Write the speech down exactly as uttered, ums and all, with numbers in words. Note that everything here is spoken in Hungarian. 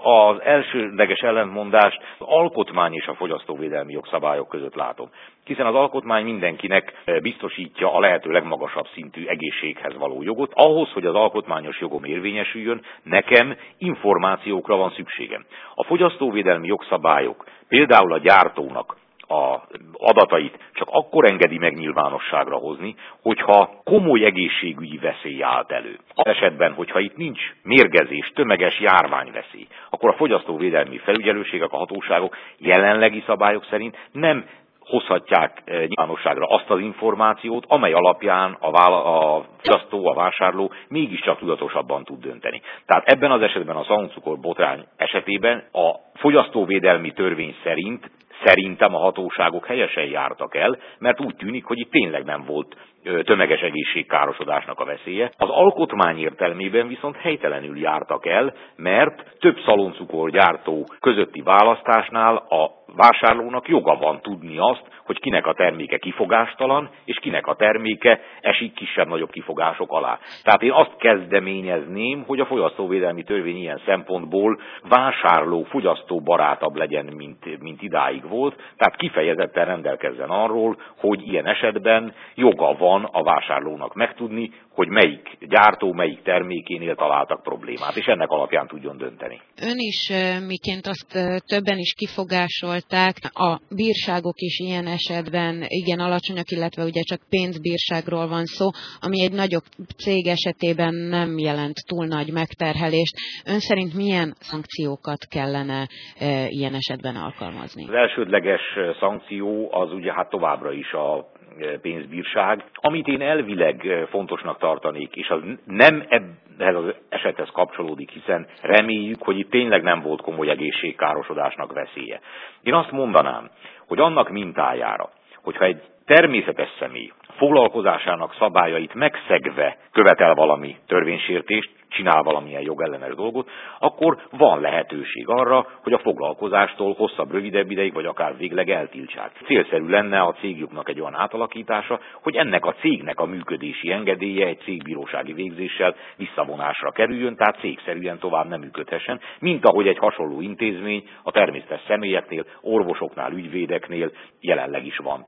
Az elsődleges ellentmondást az alkotmány és a fogyasztóvédelmi jogszabályok között látom. Hiszen az alkotmány mindenkinek biztosítja a lehető legmagasabb szintű egészséghez való jogot. Ahhoz, hogy az alkotmányos jogom érvényesüljön, nekem információkra van szükségem. A fogyasztóvédelmi jogszabályok például a gyártónak az adatait csak akkor engedi meg nyilvánosságra hozni, hogyha komoly egészségügyi veszély állt elő. Az esetben, hogyha itt nincs mérgezés, tömeges járványveszély, akkor a fogyasztóvédelmi felügyelőségek, a hatóságok jelenlegi szabályok szerint nem hozhatják nyilvánosságra azt az információt, amely alapján a, a fogyasztó, a vásárló mégiscsak tudatosabban tud dönteni. Tehát ebben az esetben a szaloncukor botrány esetében a fogyasztóvédelmi törvény szerint szerintem a hatóságok helyesen jártak el, mert úgy tűnik, hogy itt tényleg nem volt tömeges egészségkárosodásnak a veszélye. Az alkotmány értelmében viszont helytelenül jártak el, mert több szaloncukorgyártó közötti választásnál a vásárlónak joga van tudni azt, hogy kinek a terméke kifogástalan, és kinek a terméke esik kisebb-nagyobb kifogások alá. Tehát én azt kezdeményezném, hogy a fogyasztóvédelmi törvény ilyen szempontból vásárló, fogyasztó barátabb legyen, mint, mint idáig volt, tehát kifejezetten rendelkezzen arról, hogy ilyen esetben joga van a vásárlónak megtudni, hogy melyik gyártó, melyik termékénél találtak problémát, és ennek alapján tudjon dönteni. Ön is, miként azt többen is kifogásolták, a bírságok is ilyen esetben igen alacsonyak, illetve ugye csak pénzbírságról van szó, ami egy nagyobb cég esetében nem jelent túl nagy megterhelést. Ön szerint milyen szankciókat kellene e, ilyen esetben alkalmazni? Az elsődleges szankció az ugye hát továbbra is a pénzbírság, amit én elvileg fontosnak tartanék, és az nem ehhez az esethez kapcsolódik, hiszen reméljük, hogy itt tényleg nem volt komoly egészségkárosodásnak veszélye. Én azt mondanám, hogy annak mintájára, hogyha egy természetes személy foglalkozásának szabályait megszegve követel valami törvénysértést, csinál valamilyen jogellenes dolgot, akkor van lehetőség arra, hogy a foglalkozástól hosszabb, rövidebb ideig, vagy akár végleg eltiltsák. Célszerű lenne a cégjuknak egy olyan átalakítása, hogy ennek a cégnek a működési engedélye egy cégbírósági végzéssel visszavonásra kerüljön, tehát cégszerűen tovább nem működhessen, mint ahogy egy hasonló intézmény a természetes személyeknél, orvosoknál, ügyvédeknél jelenleg is van.